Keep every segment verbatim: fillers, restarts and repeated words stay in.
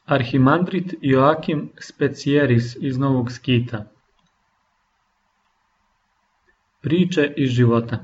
Arhimandrit Joakim Specijeris iz Novog Skita. Priče iz života.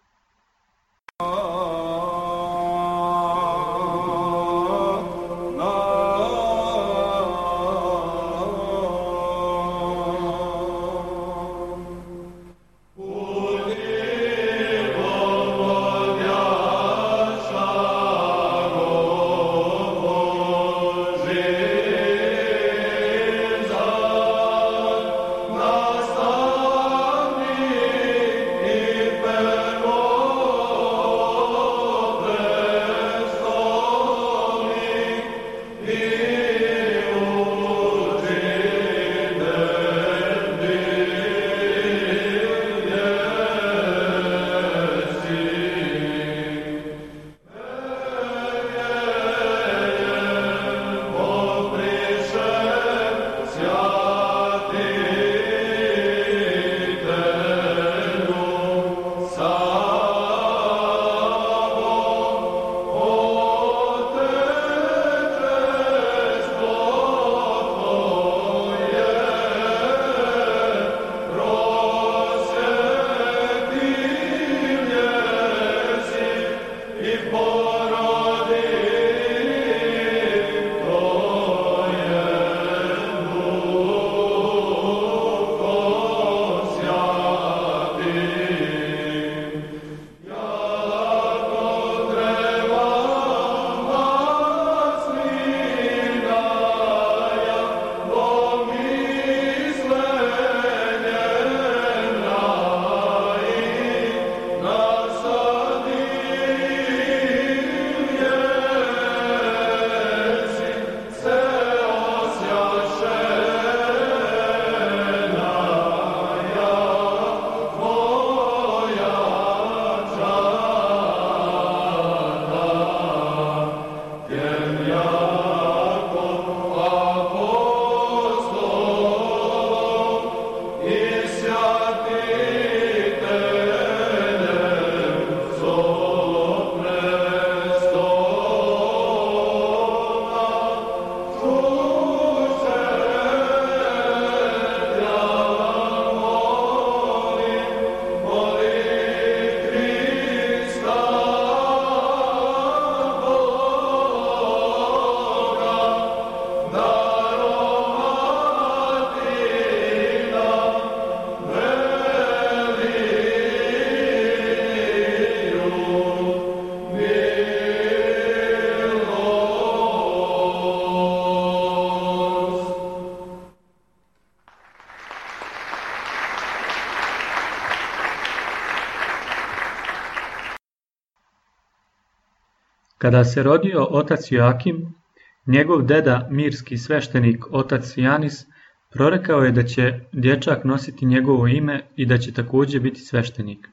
Kada se rodio otac Joakim, njegov deda, mirski sveštenik, otac Janis, prorekao je da će dječak nositi njegovo ime i da će također biti sveštenik.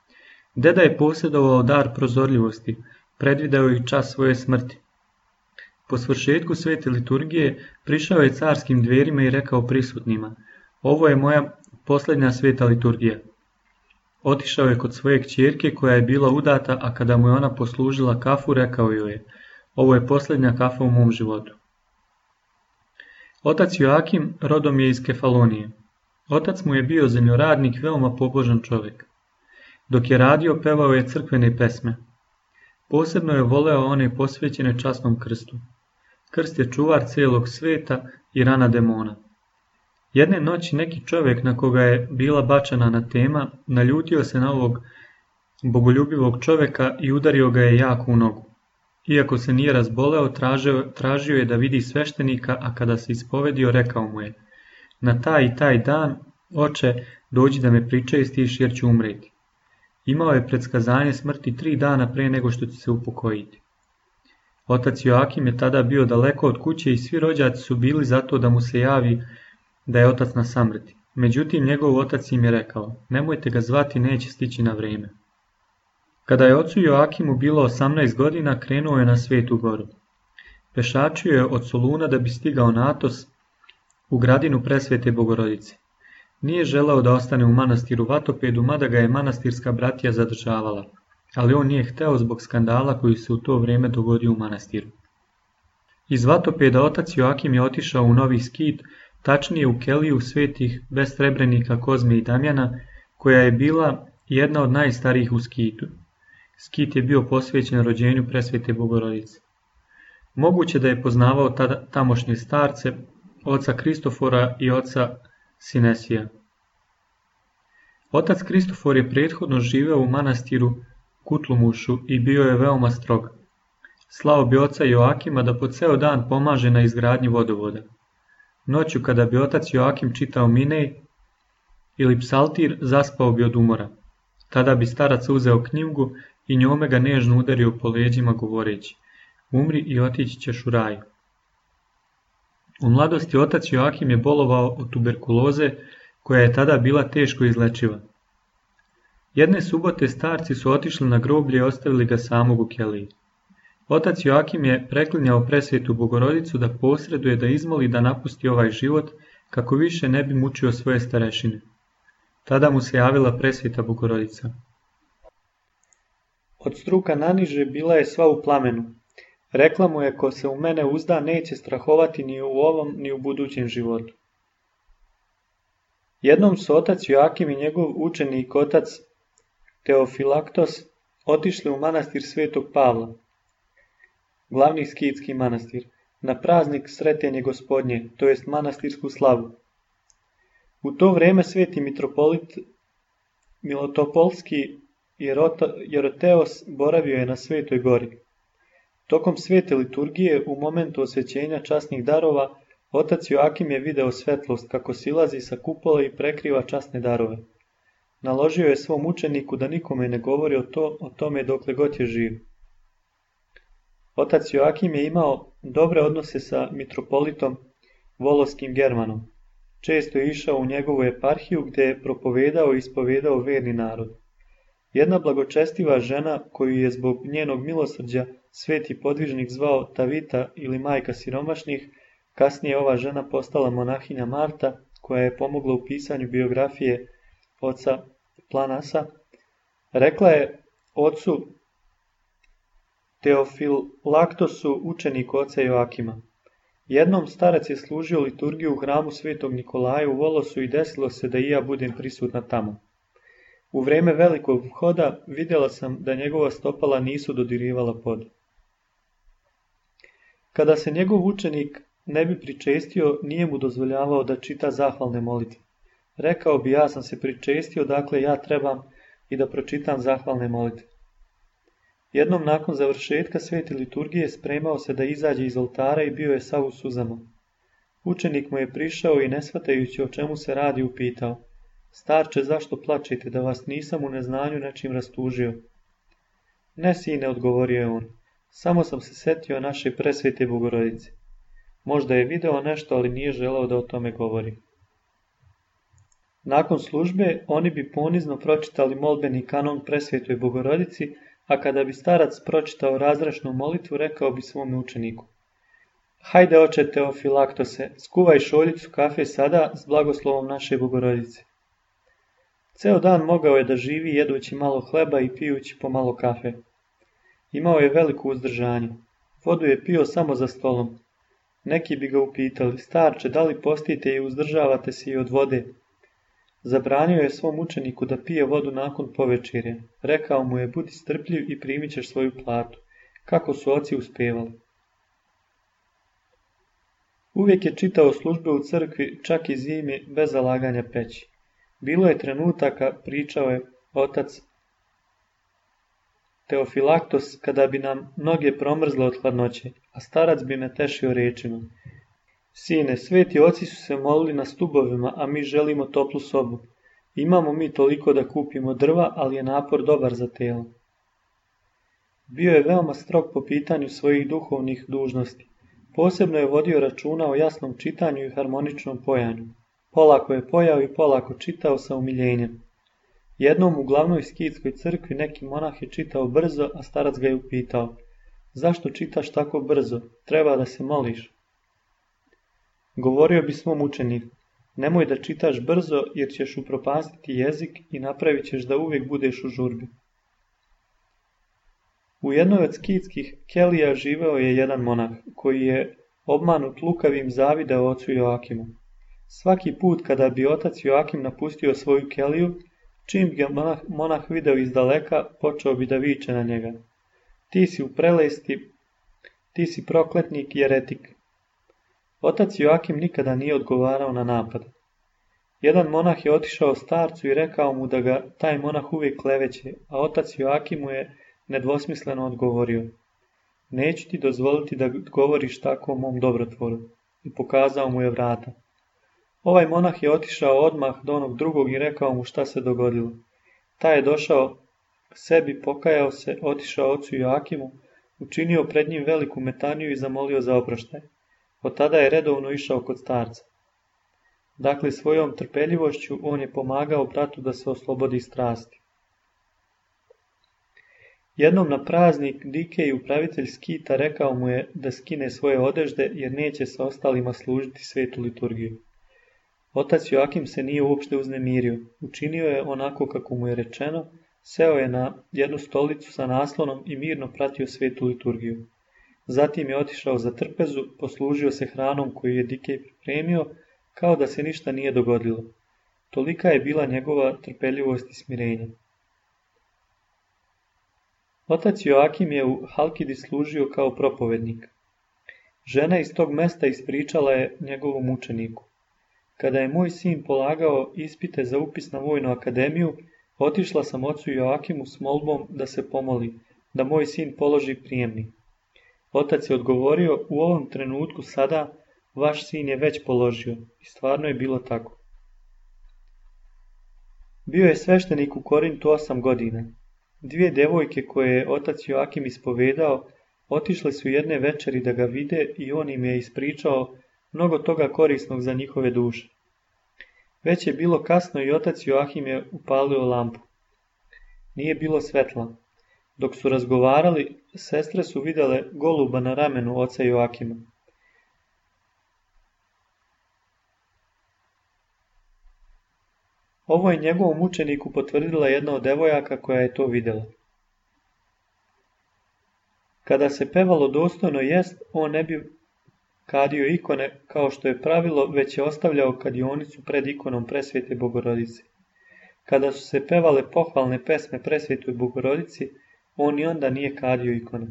Deda je posjedovao dar prozorljivosti, predvideo i čas svoje smrti. Po svršetku svete liturgije prišao je carskim dverima i rekao prisutnima: "Ovo je moja posljednja sveta liturgija." Otišao je kod svoje kćerke koja je bila udata, a kada mu je ona poslužila kafu, rekao joj je: "Ovo je posljednja kafa u mom životu." Otac Joakim rodom je iz Kefalonije. Otac mu je bio zemljoradnik, veoma pobožan čovjek. Dok je radio, pevao je crkvene pesme. Posebno je voleo one posvećene časnom krstu. Krst je čuvar cijelog sveta i rana demona. Jedne noći neki čovjek na koga je bila bačena anatema naljutio se na ovog bogoljubivog čovjeka i udario ga je jako u nogu. Iako se nije razboleo, tražio, tražio je da vidi sveštenika, a kada se ispovedio, rekao mu je: "Na taj i taj dan, oče, dođi da me pričestiš jer ću umreti." Imao je predskazanje smrti tri dana pre nego što će se upokojiti. Otac Joakim je tada bio daleko od kuće i svi rođaci su bili zato da mu se javi da je otac na samrti. Međutim, njegov otac im je rekao: "Nemojte ga zvati, neće stići na vrijeme." Kada je ocu Joakimu bilo osamnaest godina, krenuo je na Svetu Goru. Pešačio je od Soluna da bi stigao na Atos, u gradinu Presvete Bogorodice. Nije želeo da ostane u manastiru Vatopedu, mada ga je manastirska bratija zadržavala, ali on nije hteo zbog skandala koji se u to vrijeme dogodio u manastiru. Iz Vatopeda otac Joakim je otišao u Novi Skit, tačnije u keliju svetih besrebrenika Kozme i Damjana, koja je bila jedna od najstarijih u Skitu. Skit je bio posvećen rođenju presvete Bogorodice. Moguće da je poznavao tada, tamošnje starce, oca Kristofora i oca Sinesija. Otac Kristofor je prethodno živeo u manastiru Kutlumušu i bio je veoma strog. Slao bi oca Joakima da po ceo dan pomaže na izgradnji vodovoda. Noću kada bi otac Joakim čitao Minej ili psaltir, zaspao bi od umora. Tada bi starac uzeo knjigu i njome ga nežno udario po leđima govoreći: umri i otići ćeš u raj. U mladosti otac Joakim je bolovao od tuberkuloze, koja je tada bila teško izlečiva. Jedne subote starci su otišli na groblje i ostavili ga samog u keliji. Otac Joakim je preklinjao presvetu Bogorodicu da posreduje da izmoli da napusti ovaj život, kako više ne bi mučio svoje starešine. Tada mu se javila presveta Bogorodica. Od struka naniže bila je sva u plamenu. Rekla mu je: ko se u mene uzda, neće strahovati ni u ovom ni u budućem životu. Jednom su otac Joakim i njegov učenik otac Teofilaktos otišli u manastir Svetog Pavla, glavni skitski manastir, na praznik Sretenje Gospodnje, to jest manastirsku slavu. U to vrijeme sveti mitropolit Milotopolski Jeroteos boravio je na Svetoj gori. Tokom svete liturgije, u momentu osvećenja časnih darova, otac Joakim je video svetlost kako silazi sa kupola i prekriva časne darove. Naložio je svom učeniku da nikome ne govori o, to, o tome dokle god je živ. Otac Joakim je imao dobre odnose sa mitropolitom Voloskim Germanom. Često je išao u njegovu eparhiju gdje je propovedao i ispovedao verni narod. Jedna blagočestiva žena, koju je zbog njenog milosrđa sveti podvižnik zvao Tavita ili majka siromašnih, kasnije ova žena postala monahinja Marta, koja je pomogla u pisanju biografije oca Planasa, rekla je ocu Teofilaktosu, učeniku oca Joakima: jednom starac je služio liturgiju u hramu Svetog Nikolaja u Volosu i desilo se da i ja budem prisutna tamo. U vrijeme velikog vhoda vidjela sam da njegova stopala nisu dodirivala pod. Kada se njegov učenik ne bi pričestio, nije mu dozvoljavao da čita zahvalne molitve. Rekao bi: ja sam se pričestio, dakle ja trebam i da pročitam zahvalne molitve. Jednom nakon završetka svete liturgije spremao se da izađe iz oltara i bio je sav u suzama. Učenik mu je prišao i ne shvatajući o čemu se radi upitao: starče, zašto plačete, da vas nisam u neznanju nečim rastužio? Ne, sine, odgovorio je on, samo sam se setio naše presvete Bogorodice. Možda je video nešto, ali nije želeo da o tome govori. Nakon službe oni bi ponizno pročitali molbeni kanon presvetoj Bogorodici, a kada bi starac pročitao razrešnu molitvu, rekao bi svome učeniku: hajde, oče Teofilaktose, skuvaj šoljicu kafe sada s blagoslovom naše Bogorodice. Ceo dan mogao je da živi jedući malo hleba i pijući po malo kafe. Imao je veliko uzdržanje. Vodu je pio samo za stolom. Neki bi ga upitali: starče, da li postite i uzdržavate se i od vode? Zabranio je svom učeniku da pije vodu nakon povečerje. Rekao mu je: budi strpljiv i primit ćeš svoju platu. Kako su oci uspevali. Uvijek je čitao službe u crkvi, čak i zimi, bez zalaganja peći. Bilo je trenutaka, pričao je otac Teofilaktos, kada bi nam noge promrzle od hladnoće, a starac bi me tešio rečima: sine, sveti oci su se molili na stubovima, a mi želimo toplu sobu. Imamo mi toliko da kupimo drva, ali je napor dobar za telo. Bio je veoma strog po pitanju svojih duhovnih dužnosti. Posebno je vodio računa o jasnom čitanju i harmoničnom pojanju. Polako je pojao i polako čitao sa umiljenjem. Jednom u glavnoj skitskoj crkvi neki monah je čitao brzo, a starac ga je upitao: zašto čitaš tako brzo? Treba da se moliš. Govorio bi svom učeniku: nemoj da čitaš brzo, jer ćeš upropastiti jezik i napravit ćeš da uvijek budeš u žurbi. U jednoj od skitskih kelija živeo je jedan monah, koji je obmanut lukavim zavideo ocu Joakimu. Svaki put kada bi otac Joakim napustio svoju keliju, čim ga monah, monah video izdaleka, počeo bi da viče na njega. Ti si u prelesti, ti si prokletnik i jeretik. Otac Joakim nikada nije odgovarao na napad. Jedan monah je otišao starcu i rekao mu da ga taj monah uvijek kleveće, a otac Joakim mu je nedvosmisleno odgovorio: neću ti dozvoliti da govoriš tako o mom dobrotvoru, i pokazao mu je vrata. Ovaj monah je otišao odmah do onog drugog i rekao mu šta se dogodilo. Taj je došao sebi, pokajao se, otišao ocu Joakimu, učinio pred njim veliku metaniju i zamolio za oproštaj. Od tada je redovno išao kod starca. Dakle, svojom trpeljivošću on je pomagao bratu da se oslobodi strasti. Jednom na praznik Dikej, upravitelj skita, rekao mu je da skine svoje odežde jer neće sa ostalima služiti svetu liturgiju. Otac Joakim se nije uopšte uznemirio. Učinio je onako kako mu je rečeno, seo je na jednu stolicu sa naslonom i mirno pratio svetu liturgiju. Zatim je otišao za trpezu, poslužio se hranom koju je Dikej pripremio, kao da se ništa nije dogodilo. Tolika je bila njegova trpeljivost i smirenje. Otac Joakim je u Halkidi služio kao propovednik. Žena iz tog mesta ispričala je njegovom učeniku: kada je moj sin polagao ispite za upis na vojnu akademiju, otišla sam ocu Joakimu s molbom da se pomoli, da moj sin položi prijemni. Otac je odgovorio: u ovom trenutku sada vaš sin je već položio, i stvarno je bilo tako. Bio je sveštenik u Korintu osam godina. Dvije devojke koje je otac Joakim ispovedao, otišle su jedne večeri da ga vide i on im je ispričao mnogo toga korisnog za njihove duše. Već je bilo kasno i otac Joakim je upalio lampu. Nije bilo svetla. Dok su razgovarali, sestre su vidjele goluba na ramenu oca Joakima. Ovo je njegovom učeniku potvrdila jedna od devojaka koja je to vidjela. Kada se pevalo dostojno jest, on ne bi kadio ikone kao što je pravilo, već je ostavljao kadionicu pred ikonom Presvete Bogorodice. Kada su se pevale pohvalne pesme Presvetoj Bogorodici, on i onda nije kadio ikone.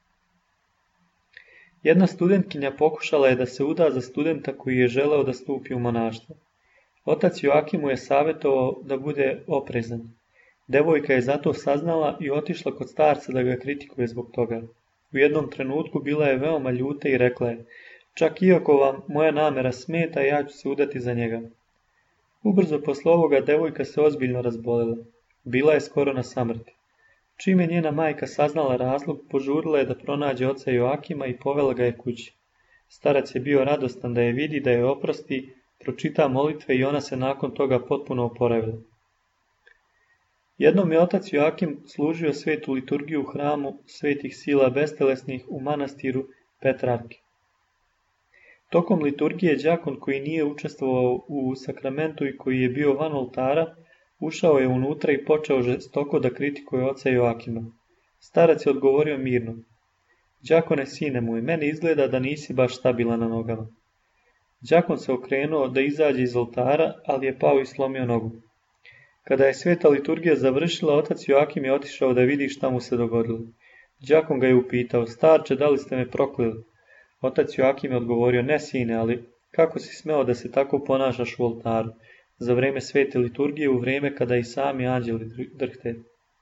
Jedna studentkinja pokušala je da se uda za studenta koji je želeo da stupi u monaštvo. Otac Joakim mu je savjetovao da bude oprezan. Devojka je zato saznala i otišla kod starca da ga kritikuje zbog toga. U jednom trenutku bila je veoma ljuta i rekla je: čak iako vam moja namera smeta, ja ću se udati za njega. Ubrzo posle ovoga devojka se ozbiljno razbolela. Bila je skoro na samrti. Čim je njena majka saznala razlog, požurila je da pronađe oca Joakima i povela ga je kući. Starac je bio radostan da je vidi, da je oprosti, pročita molitve i ona se nakon toga potpuno oporavila. Jednom je otac Joakim služio svetu liturgiju u hramu svetih sila bestelesnih u manastiru Petrarke. Tokom liturgije đakon koji nije učestvovao u sakramentu i koji je bio van oltara, ušao je unutra i počeo žestoko da kritikuje oca Joakima. Starac je odgovorio mirno: đakone, sine moj, meni izgleda da nisi baš stabilan na nogama. Đakon se okrenuo da izađe iz oltara, ali je pao i slomio nogu. Kada je sveta liturgija završila, otac Joakim je otišao da vidi šta mu se dogodilo. Đakon ga je upitao: starče, da li ste me prokleli? Otac Joakim je odgovorio: ne, sine, ali kako si smeo da se tako ponašaš u oltaru, za vreme svete liturgije, u vreme kada i sami anđeli drhte?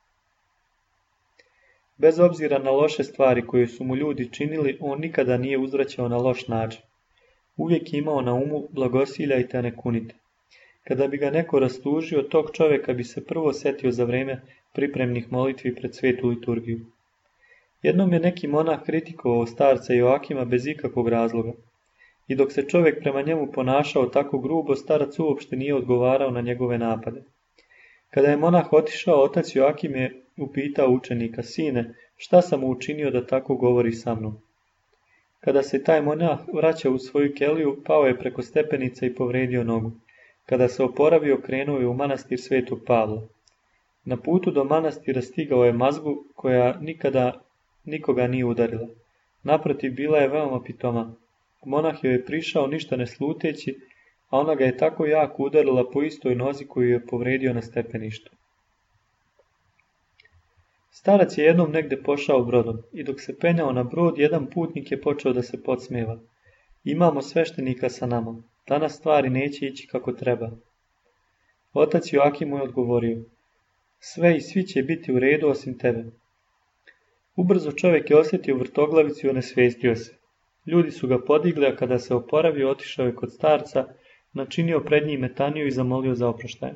Bez obzira na loše stvari koje su mu ljudi činili, on nikada nije uzvraćao na loš način. Uvijek je imao na umu blagosiljajte, a ne kunite. Kada bi ga neko rastužio, tog čovjeka bi se prvo setio za vreme pripremnih molitvi pred svetu liturgiju. Jednom je neki monah kritikovao starca Joakima bez ikakvog razloga. I dok se čovjek prema njemu ponašao tako grubo, starac uopšte nije odgovarao na njegove napade. Kada je monah otišao, otac Joakim je upitao učenika: sine, šta sam mu učinio da tako govori sa mnom? Kada se taj monah vraćao u svoju keliju, pao je preko stepenice i povredio nogu. Kada se oporavio, krenuo je u manastir Svetog Pavla. Na putu do manastira stigao je mazgu koja nikada nikoga nije udarila. Naprotiv, bila je veoma pitoma. Monah joj je prišao ništa ne sluteći, a ona ga je tako jako udarila po istoj nozi koju je povredio na stepeništu. Starac je jednom negde pošao brodom i dok se penjao na brod, jedan putnik je počeo da se podsmeva. Imamo sveštenika sa nama, danas stvari neće ići kako treba. Otac Joakim mu je odgovorio, sve i svi će biti u redu osim tebe. Ubrzo čovjek je osjetio vrtoglavicu i onesvestio se. Ljudi su ga podigli, a kada se oporavio, otišao je kod starca, načinio pred njim metaniju i zamolio za oproštaj.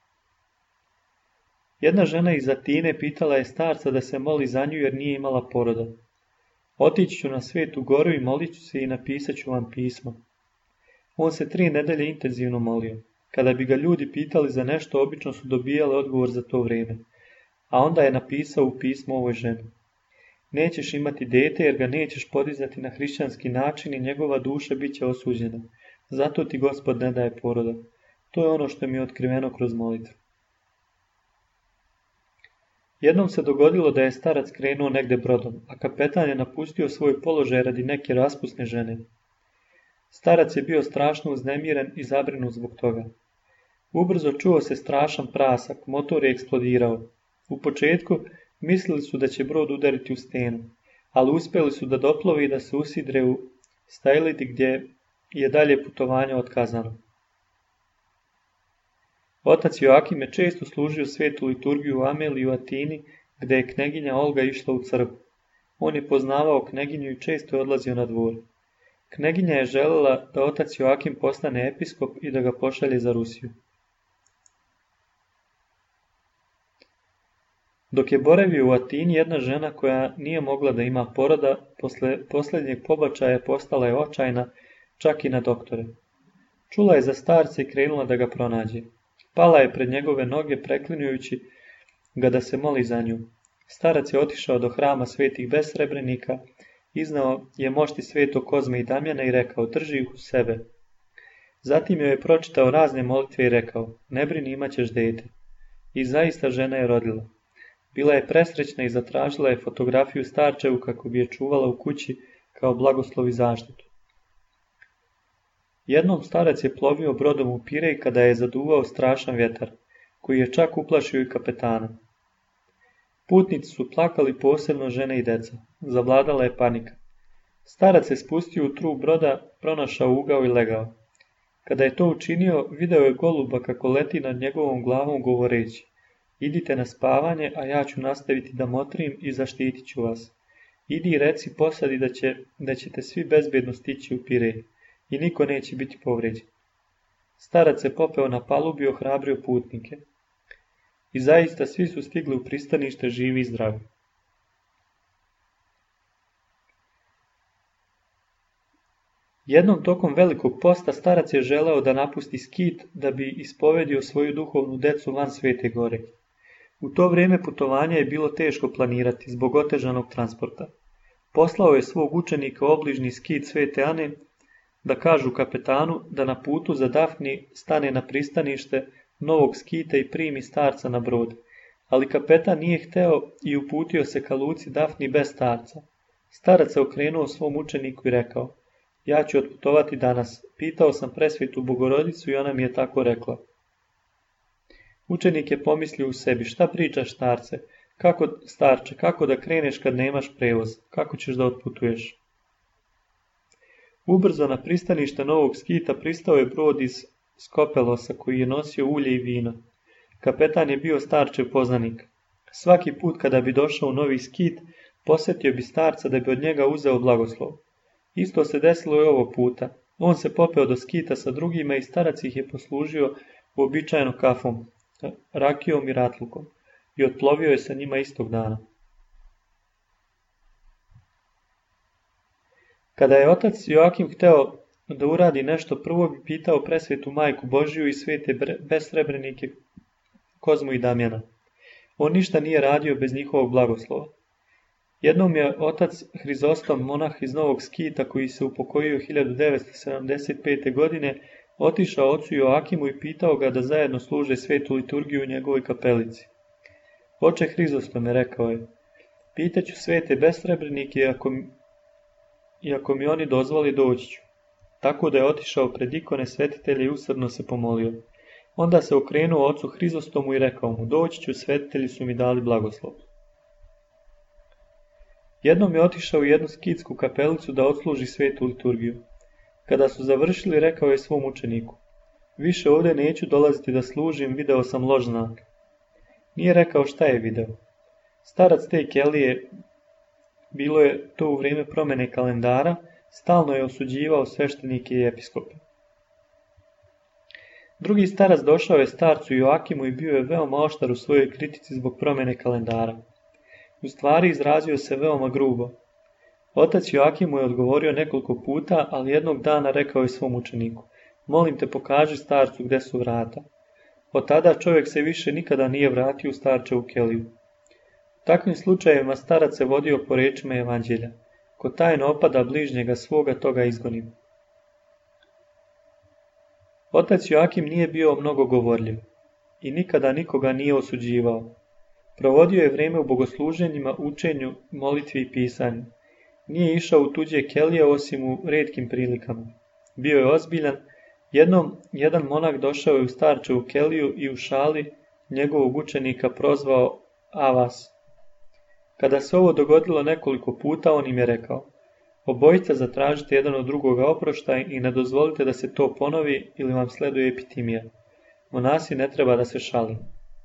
Jedna žena iz Atine pitala je starca da se moli za nju jer nije imala poroda. Otići ću na Svetu Goru i molit ću se i napisat ću vam pismo. On se tri nedelje intenzivno molio. Kada bi ga ljudi pitali za nešto, obično su dobijali odgovor za to vrijeme. A onda je napisao u pismu ovoj ženi. Nećeš imati dete jer ga nećeš podizati na hrišćanski način i njegova duša bit će osuđena. Zato ti Gospod ne daje poroda. To je ono što mi je otkriveno kroz molitvu. Jednom se dogodilo da je starac krenuo negde brodom, a kapetan je napustio svoj položaj radi neke raspusne žene. Starac je bio strašno uznemiren i zabrinut zbog toga. Ubrzo čuo se strašan prasak, motor je eksplodirao. U početku mislili su da će brod udariti u stenu, ali uspjeli su da doplove i da se usidre u Stajliti gdje je dalje putovanje otkazano. Otac Joakim je često služio svetu liturgiju u Ameliji u Atini, gdje je kneginja Olga išla u crkvu. On je poznavao kneginju i često je odlazio na dvor. Kneginja je željela da otac Joakim postane episkop i da ga pošalje za Rusiju. Dok je boravio u Atini, jedna žena koja nije mogla da ima poroda, posle posljednjeg pobačaja postala je očajna, čak i na doktore. Čula je za starca i krenula da ga pronađe. Pala je pred njegove noge, preklinjujući ga da se moli za nju. Starac je otišao do hrama svetih besrebrenika, iznao je mošti svetog Kozme i Damjana i rekao, drži ih u sebe. Zatim joj je pročitao razne molitve i rekao, ne brini, imat ćeš dete. I zaista žena je rodila. Bila je presrećna i zatražila je fotografiju starčevu kako bi je čuvala u kući kao blagoslov i zaštitu. Jednom starac je plovio brodom u Pirej kada je zaduvao strašan vjetar, koji je čak uplašio i kapetana. Putnici su plakali, posebno žene i deca. Zavladala je panika. Starac se spustio u trup broda, pronašao ugao i legao. Kada je to učinio, video je goluba kako leti nad njegovom glavom govoreći, idite na spavanje, a ja ću nastaviti da motrim i zaštitit ću vas. Idi i reci posadi da, će, da ćete svi bezbjedno stići u Pirej i niko neće biti povređen. Starac se popeo na palubi i ohrabrio putnike. I zaista svi su stigli u pristanište živi i zdravi. Jednom tokom velikog posta starac je želeo da napusti skit da bi ispovedio svoju duhovnu decu van Svete Gore. U to vrijeme putovanja je bilo teško planirati zbog otežanog transporta. Poslao je svog učenika obližnji skit Svete Ane da kažu kapetanu da na putu za Dafni stane na pristanište novog skita i primi starca na brod. Ali kapetan nije hteo i uputio se ka luci Dafni bez starca. Starac se okrenuo svom učeniku i rekao, ja ću otputovati danas, pitao sam presvetu Bogorodicu i ona mi je tako rekla. Učenik je pomislio u sebi, šta pričaš starce, kako, starče, kako da kreneš kad nemaš prevoz, kako ćeš da otputuješ? Ubrzo na pristanište novog skita pristao je brod iz Skopelosa koji je nosio ulje i vino. Kapetan je bio starčev poznanik. Svaki put kada bi došao u novi skit, posjetio bi starca da bi od njega uzeo blagoslov. Isto se desilo i ovog puta. On se popeo do skita sa drugima i starac ih je poslužio uobičajeno kafom, rakijom i ratlukom i otplovio je sa njima istog dana. Kada je otac Joakim hteo da uradi nešto, prvo bi pitao presvetu majku Božiju i svete besrebrenike Kozmu i Damjana. On ništa nije radio bez njihovog blagoslova. Jednom je otac Hrizostom, monah iz Novog Skita koji se upokojio hiljadu devetsto sedamdeset pete. godine, otišao ocu Joakimu i pitao ga da zajedno služe svetu liturgiju u njegovoj kapelici. Oče Hrizostome, rekao je, pitaću svete besrebrenike i ako, i ako mi oni dozvoli doći ću. tako da je otišao pred ikone svetitelja i usrdno se pomolio. Onda se okrenuo ocu Hrizostomu i rekao mu, doći ću, svetitelji su mi dali blagoslov. Jednom je otišao u jednu skitsku kapelicu da odsluži svetu liturgiju. Kada su završili, rekao je svom učeniku, više ovdje neću dolaziti da služim, video sam loš znak. Nije rekao šta je video. Starac te kelije, bilo je to u vrijeme promjene kalendara, stalno je osuđivao sveštenike i episkope. Drugi starac došao je starcu Joakimu i bio je veoma oštar u svojoj kritici zbog promjene kalendara. U stvari izrazio se veoma grubo. Otac Joakim mu je odgovorio nekoliko puta, ali jednog dana rekao je svom učeniku, molim te pokaži starcu gdje su vrata. Od tada čovjek se više nikada nije vratio u starčevu keliju. U takvim slučajevima starac se vodio po rečima evanđelja. Ko tajno opada bližnjega svoga, toga izgonim. Otac Joakim nije bio mnogo govorljiv i nikada nikoga nije osuđivao. Provodio je vrijeme u bogosluženjima, učenju, molitvi i pisanju. Nije išao u tuđe kelije osim u retkim prilikama. Bio je ozbiljan. Jednom jedan monak došao je u starčevu keliju i u šali njegovog učenika prozvao Avas. Kada se ovo dogodilo nekoliko puta, on im je rekao, obojica zatražite jedan od drugoga oproštaj i ne dozvolite da se to ponovi ili vam sleduje epitimija. Monasi ne treba da se šali.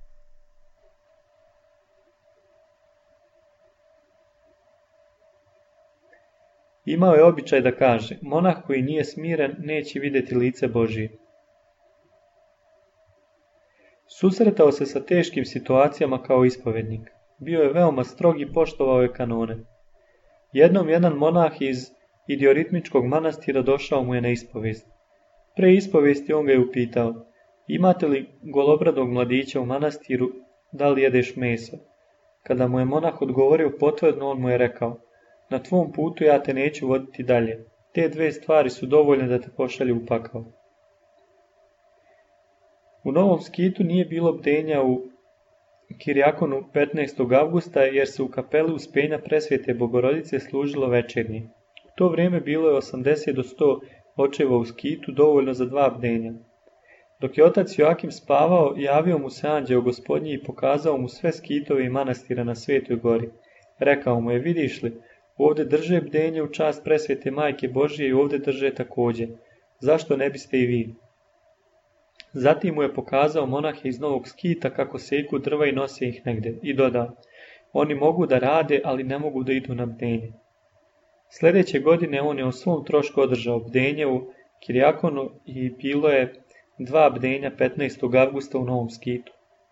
Imao je običaj da kaže, monah koji nije smiren neće vidjeti lice Božije. Susretao se sa teškim situacijama kao ispovednik. Bio je veoma strog i poštovao je kanone. Jednom jedan monah iz idioritmičkog manastira došao mu je na ispovest. Pre ispovesti on ga je upitao, imate li golobradog mladića u manastiru, da li jedeš meso? Kada mu je monah odgovorio potvrdno, on mu je rekao, na tvom putu ja te neću voditi dalje. Te dve stvari su dovoljne da te pošalju u pakao. U Novom Skitu nije bilo bdenja u Kirjakonu petnaestog avgusta jer se u kapeli Uspenja Presvete Bogorodice služilo večernje. U to vrijeme bilo je osamdeset do sto očeva u Skitu, dovoljno za dva bdenja. Dok je otac Joakim spavao, javio mu se anđeo Gospodnji i pokazao mu sve skitove i manastira na Svetoj gori. Rekao mu je, vidiš li, ovdje drže bdenje u čast Presvete Majke Božije i ovdje drže također. Zašto ne biste i vi? Zatim mu je pokazao monahe iz Novog Skita kako seku drva i nose ih negdje i dodao, oni mogu da rade, ali ne mogu da idu na bdenje. Sljedeće godine on je o svom trošku održao bdenje u Kirjakonu i bilo je dva bdenja petnaestog avgusta u Novom Skitu.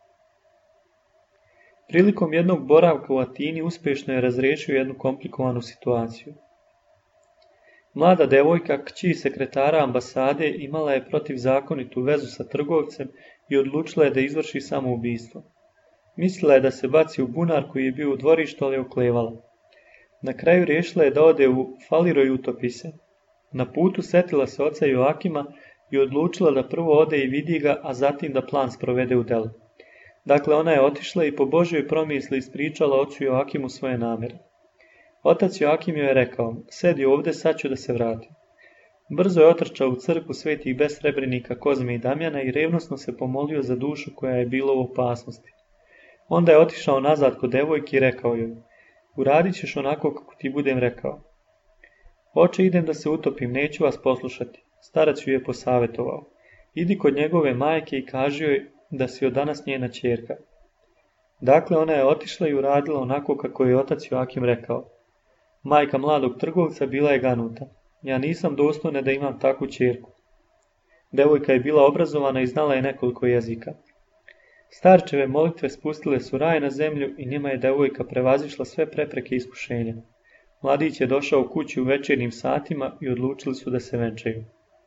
Prilikom jednog boravka u Atini uspješno je razriješio jednu komplikovanu situaciju. Mlada devojka, kći sekretara ambasade, imala je protivzakonitu vezu sa trgovcem i odlučila je da izvrši samoubistvo. Mislila je da se baci u bunar koji je bio u dvorištu, ali je oklevala. Na kraju riješila je da ode u Faliro i utopi se. Na putu setila se oca Joakima i odlučila da prvo ode i vidi ga, a zatim da plan sprovede u delo. Dakle, ona je otišla i po Božjoj promisli ispričala ocu Joakimu svoje namjere. Otac Joakim joj je rekao, sedi ovdje, sad ću da se vratim. Brzo je otrčao u crkvu svetih besrebrenika Kozme i Damjana i revnosno se pomolio za dušu koja je bila u opasnosti. Onda je otišao nazad kod devojke i rekao joj, uradit ćeš onako kako ti budem rekao. Oče, idem da se utopim, neću vas poslušati. Starac ju je posavjetovao. Idi kod njegove majke i kaži joj da si od danas njena ćerka. Dakle, ona je otišla i uradila onako kako je otac Joakim rekao. Majka mladog trgovca bila je ganuta. Ja nisam dostojna da imam takvu ćerku. Devojka je bila obrazovana i znala je nekoliko jezika. Starčeve molitve spustile su raj na zemlju i njima je devojka prevazišla sve prepreke iskušenja. Mladić je došao kući u večernjim satima i odlučili su da se venčaju.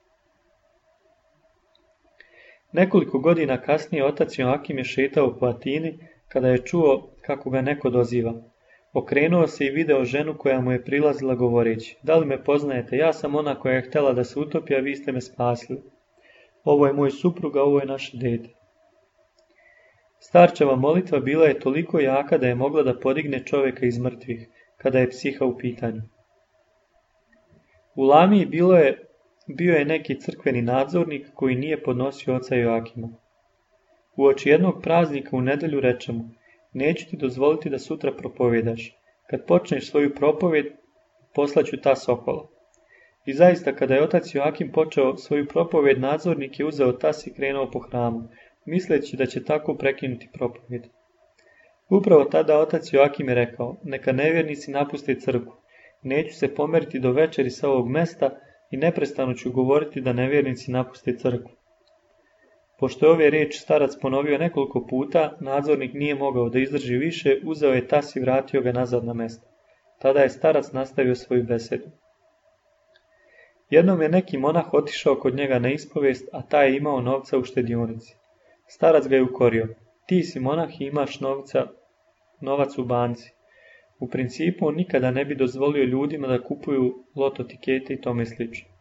Nekoliko godina kasnije otac Joakim je šetao po Atini kada je čuo kako ga neko doziva. Okrenuo se i video ženu koja mu je prilazila govoreći, da li me poznajete, ja sam ona koja je htjela da se utopi, a vi ste me spasili. Ovo je moj suprug, a ovo je naše dete. Starčeva molitva bila je toliko jaka da je mogla da podigne čovjeka iz mrtvih, kada je psiha u pitanju. U Lamiji bilo je bio je neki crkveni nadzornik koji nije podnosio oca Joakima. Uoči jednog praznika u nedelju reče mu: neću ti dozvoliti da sutra propovjedaš. Kad počneš svoju propovjed, poslaću tas okolo. I zaista, kada je otac Joakim počeo svoju propovjed, nadzornik je uzeo tas i krenuo po hramu, misleći da će tako prekinuti propovjed. Upravo tada otac Joakim je rekao: neka nevjernici napuste crkvu. Neću se pomeriti do večeri sa ovog mesta i neprestano ću govoriti da nevjernici napuste crkvu. Pošto je ove riječi starac ponovio nekoliko puta, nadzornik nije mogao da izdrži više, uzeo je tas i vratio ga nazad na mesto. Tada je starac nastavio svoju besedu. Jednom je neki monah otišao kod njega na ispovijest, a taj je imao novca u štedionici. Starac ga je ukorio: ti si monah i imaš novca, novac u banci. U principu on nikada ne bi dozvolio ljudima da kupuju loto tikete i tome slično.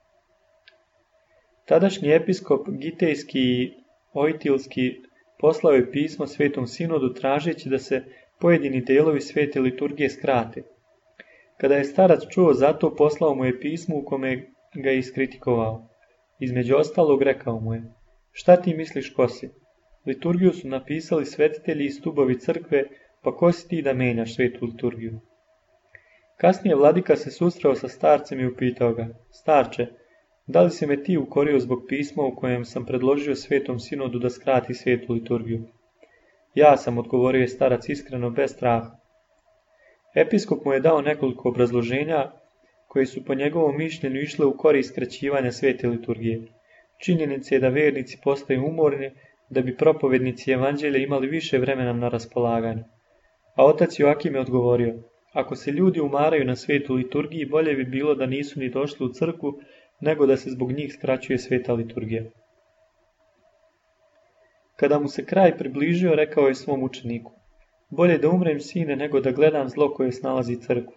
Tadašnji episkop Gitejski i Ojtilski poslao je pismo Svetom sinodu tražeći da se pojedini delovi svete liturgije skrate. Kada je starac čuo za to, poslao mu je pismo u kome ga je iskritikovao. Između ostalog rekao mu je: šta ti misliš ko si? Liturgiju su napisali svetitelji i stubovi crkve, pa ko si ti da menjaš svetu liturgiju? Kasnije vladika se susreo sa starcem i upitao ga: starče, da li si me ti ukorio zbog pisma u kojem sam predložio Svetom sinodu da skrati svetu liturgiju? Ja sam, odgovorio je starac iskreno, bez straha. Episkop mu je dao nekoliko obrazloženja koji su po njegovom mišljenju išle u korist skraćivanja svete liturgije. Činjenica je da vernici postaju umorni, da bi propovednici evanđelja imali više vremena na raspolaganju. A otac Joakim je odgovorio: ako se ljudi umaraju na svetu liturgiji, bolje bi bilo da nisu ni došli u crkvu, nego da se zbog njih skraćuje sveta liturgija. Kada mu se kraj približio, rekao je svom učeniku: bolje da umrem, sine, nego da gledam zlo koje snalazi crkvu.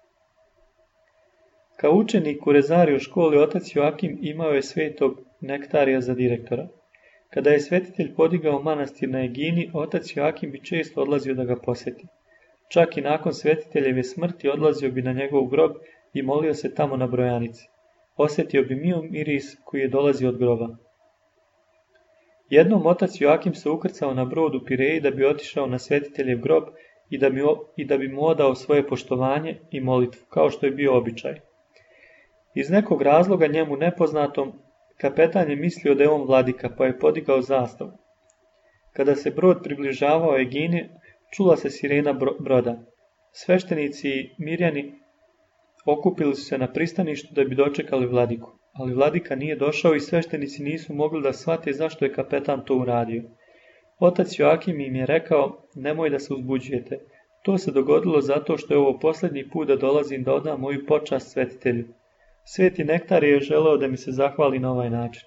Kao učenik u Rezario školi, otac Joakim imao je svetog Nektarija za direktora. Kada je svetitelj podigao manastir na Egini, otac Joakim bi često odlazio da ga posjeti. Čak i nakon svetiteljeve smrti odlazio bi na njegov grob i molio se tamo na brojanici. Osjetio bi mio miris koji je dolazio od groba. Jednom otac Joakim se ukrcao na brod u Pireji da bi otišao na svetiteljev grob i da, bi, i da bi mu odao svoje poštovanje i molitvu, kao što je bio običaj. Iz nekog razloga njemu nepoznatom, kapetan je mislio da je on vladika, pa je podigao zastavu. Kada se brod približavao Egini, čula se sirena broda. Sveštenici i mirjani okupili su se na pristaništu da bi dočekali vladiku, ali vladika nije došao i sveštenici nisu mogli da shvate zašto je kapetan to uradio. Otac Joakim im je rekao: nemoj da se uzbuđujete, to se dogodilo zato što je ovo posljednji put da dolazim da odam moju počast svetitelju. Sveti Nektar je želeo da mi se zahvali na ovaj način.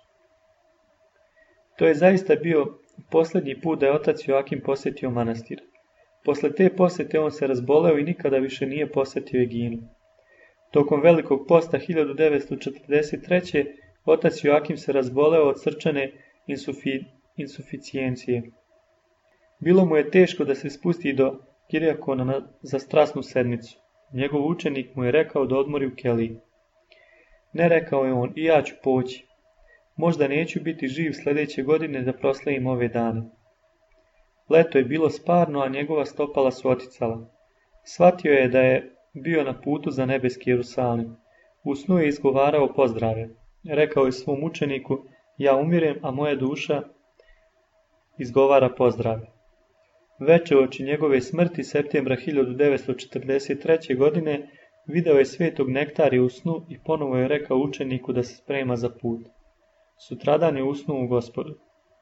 To je zaista bio posljednji put da je otac Joakim posjetio manastir. Posle te posjete on se razboleo i nikada više nije posjetio Eginu. Tokom Velikog posta hiljadu devetsto četrdeset treće. otac Joakim se razboleo od srčane insufi, insuficijencije. Bilo mu je teško da se spusti do Kirijakona na, za strasnu sedmicu. Njegov učenik mu je rekao da odmori u keliji. Ne, rekao je on, i ja ću poći. Možda neću biti živ sljedeće godine da proslavim ove dane. Leto je bilo sparno, a njegova stopala su oticala. Shvatio je da je bio na putu za nebeski Jerusalim. U snu je izgovarao pozdrave. Rekao je svom učeniku: ja umirem, a moja duša izgovara pozdrave. Veče uoči njegove smrti, septembra hiljadu devetsto četrdeset treće. godine, video je svetog Nektarija u snu i ponovo je rekao učeniku da se sprema za put. Sutradan je usnuo u Gospodu.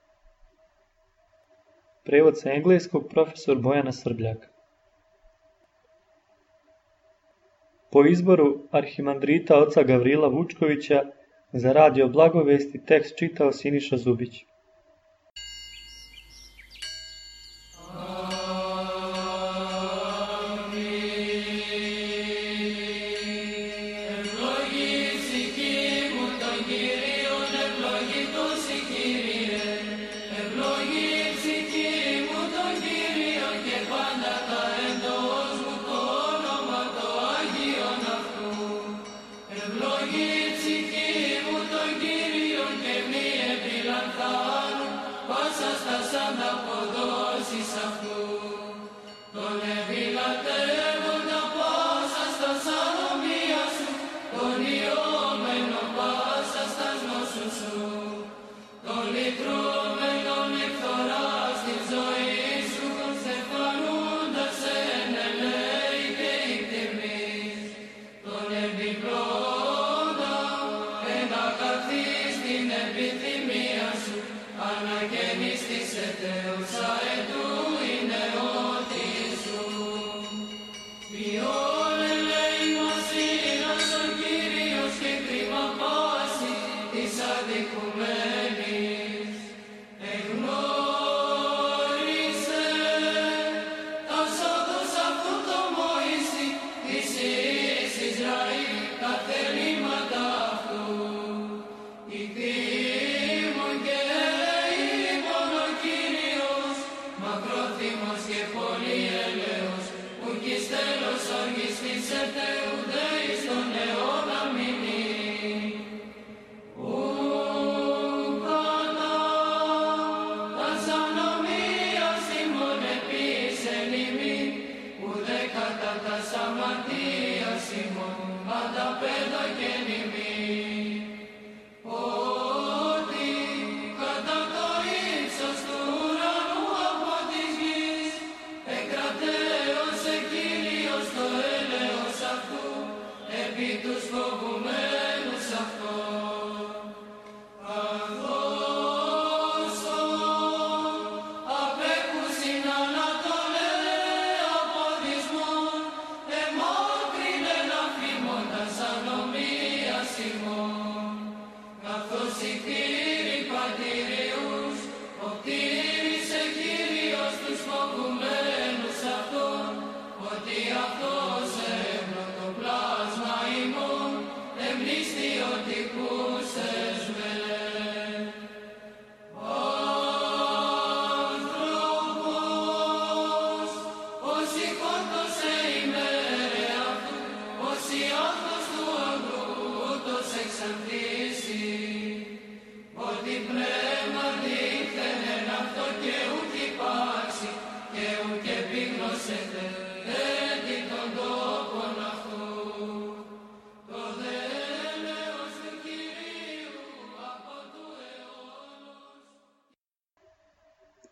Prevod sa engleskog, profesor Bojana Srbljak. Po izboru arhimandrita oca Gavrila Vučkovića za radio Blagovesti tekst čitao Siniša Zubić. Ευλογήσει επιθυμία σου, αναγέννης της ετέως αετού είναι ό,τι σου. Ποιόν ελεήμας ήρας ο Κύριος και κρίμα πάση της αδικουμένης. Εγνώρισε τας όδους αυτού το Μωυσή, της Υιής Ισραήλ τα θελήματα αυτού. Η κτήμων και ημών ο Κύριος, μακρόθυμος και πολύ έλεος, ουκ εις τέλος οργής της ετεούνται εις τον αιώνα μηνύ. Ουκ κατά τας ανομίας ημών επίσεν ημίν, ουδέ κατά τας αμαρτίας ημών ανταπέδωκεν ημίν. Ότι κατά το ύψος του ουρανού από της γης εκρατέωσε Κύριος το έλεος αυτού επί τους φοβουμένους αυτόν. Καθώς απέχουσιν ανατολέ από δυσμόν, εμάκρυνεν αφήμοντας ανομίας ημών. Καθώς οι κτήροι παντηριούς, κτήρισε Κύριος τους φοβουμένους αυτόν, ότι αυτός έμπλο το πλάσμα ημών, εμπλήστη ότι κούσες με. Άνθρωπος, όσοι χόρτωσε ημέρε αυτού, όσοι άγχος του αγρού ούτως εξαντλήσει, ότι πνεύμα δείχθεν εν αυτό και ουκ υπάρξει και ουκ επίγνωσεται.